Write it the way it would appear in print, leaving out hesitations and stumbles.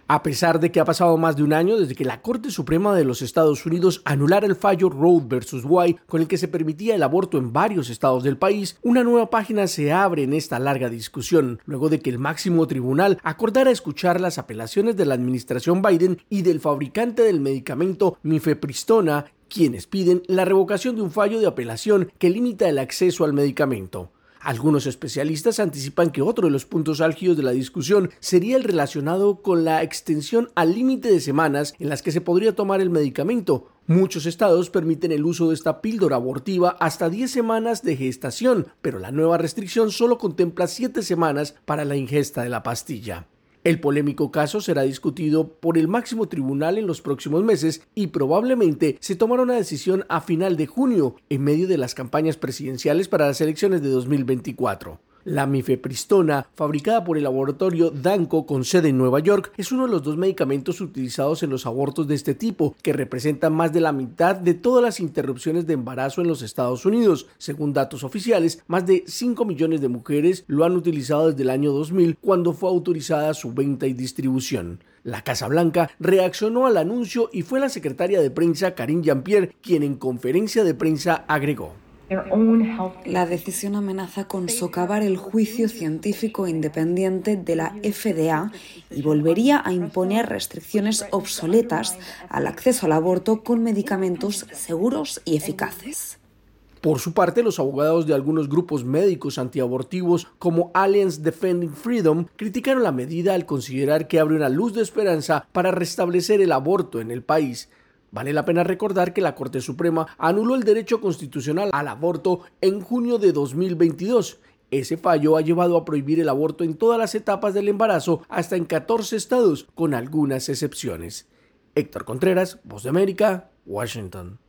A pesar de que ha pasado más de un año desde que la Corte Suprema de los Estados Unidos anulara el fallo Roe vs. Wade con el que se permitía el aborto en varios estados del país, una nueva página se abre en esta larga discusión, luego de que el máximo tribunal acordara escuchar las apelaciones de la administración Biden y del fabricante del medicamento mifepristona, quienes piden la revocación de un fallo de apelación que limita el acceso al medicamento. Algunos especialistas anticipan que otro de los puntos álgidos de la discusión sería el relacionado con la extensión al límite de semanas en las que se podría tomar el medicamento. Muchos estados permiten el uso de esta píldora abortiva hasta 10 semanas de gestación, pero la nueva restricción solo contempla 7 semanas para la ingesta de la pastilla. El polémico caso será discutido por el máximo tribunal en los próximos meses y probablemente se tomará una decisión a final de junio, en medio de las campañas presidenciales para las elecciones de 2024. La mifepristona, fabricada por el laboratorio Danco con sede en Nueva York, es uno de los 2 medicamentos utilizados en los abortos de este tipo, que representan más de la mitad de todas las interrupciones de embarazo en los Estados Unidos. Según datos oficiales, más de 5 millones de mujeres lo han utilizado desde el año 2000, cuando fue autorizada su venta y distribución. La Casa Blanca reaccionó al anuncio y fue la secretaria de prensa Karine Jean-Pierre quien en conferencia de prensa agregó: La decisión amenaza con socavar el juicio científico independiente de la FDA y volvería a imponer restricciones obsoletas al acceso al aborto con medicamentos seguros y eficaces. Por su parte, los abogados de algunos grupos médicos antiabortivos como Alliance Defending Freedom criticaron la medida al considerar que abre una luz de esperanza para restablecer el aborto en el país. Vale la pena recordar que la Corte Suprema anuló el derecho constitucional al aborto en junio de 2022. Ese fallo ha llevado a prohibir el aborto en todas las etapas del embarazo, hasta en 14 estados, con algunas excepciones. Héctor Contreras, Voz de América, Washington.